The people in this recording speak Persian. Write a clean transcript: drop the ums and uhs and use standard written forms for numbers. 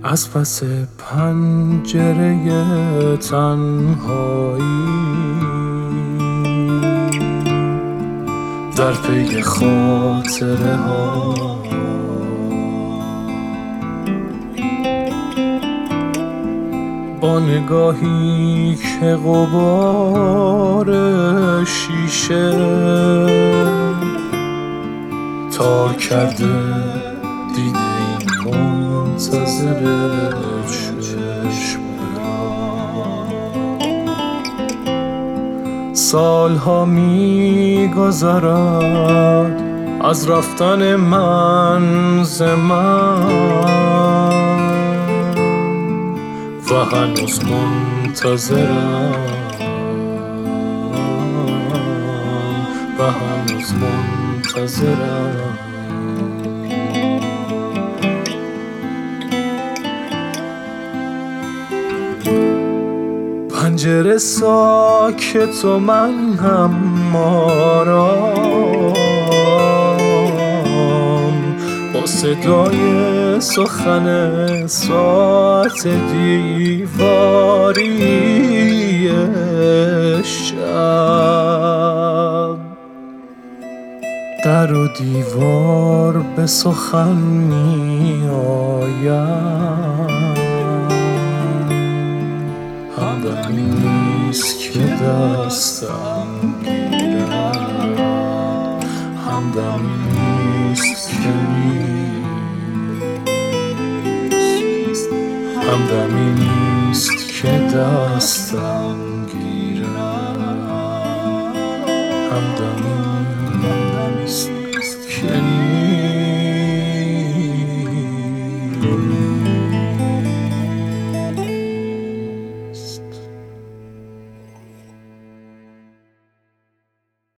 از پس پنجره تنهایی در پی خاطره ها با نگاهی که غبار شیشه تار کرده دیده این منتظر چشم سالها می‌گذرد از رفتن من ز من و هنوز منتظرم و هنوز منتظرم. پنجره ساکت و من هم آرام با صدای سخن ساعت دیواری شب. در و دیوار به سخن می آید، همدمی نیست که دستم گیرد، همدمی نیست که نیست، همدمی نیست که دستم گیرد، همدمی نیست که نیست.